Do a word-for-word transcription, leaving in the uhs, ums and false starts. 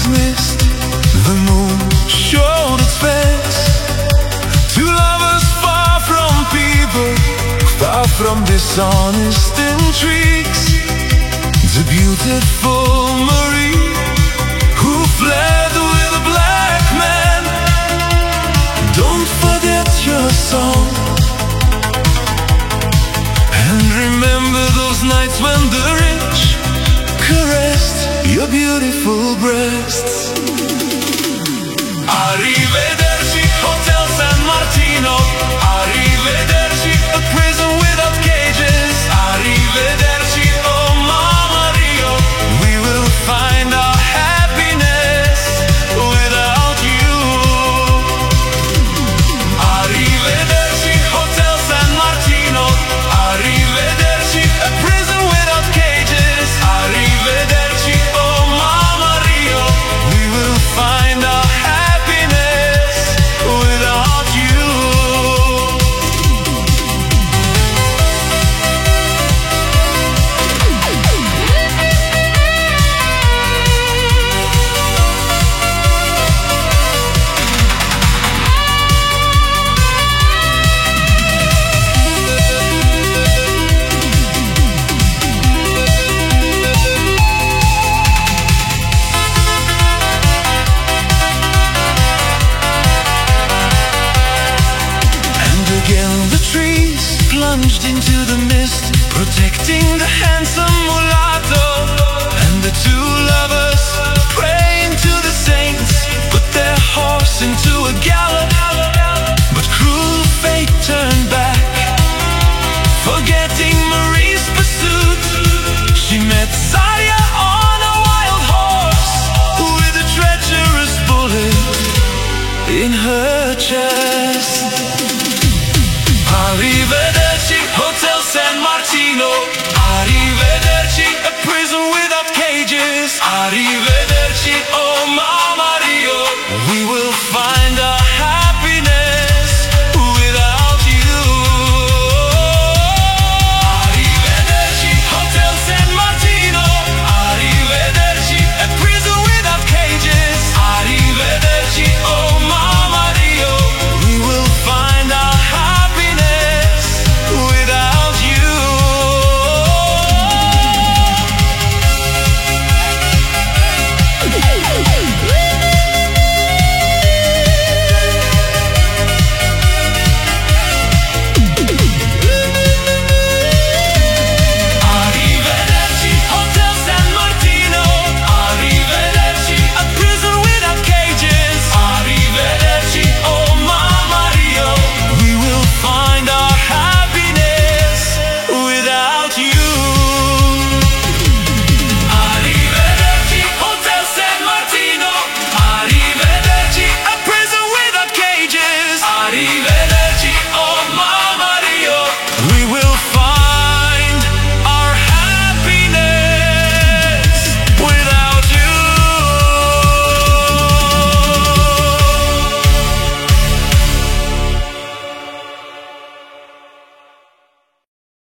mist, the moon showed its face. Two lovers far from people, far from dishonest intrigues. The beautiful Marie, who fled with a black man. Don't forget your song, and remember those nights when the rich caressed your beautiful breasts. Arrivederci, Hotel San Martino. Arrivederci, a prison without cages. Arrivederci, oh Mama Rio. We will find our happiness without you. Arrivederci, Hotel San Martino. Arrivederci, a prison without cages. Arrivederci, oh Mama Rio. We will find our happiness without you. And again the trees plunged into the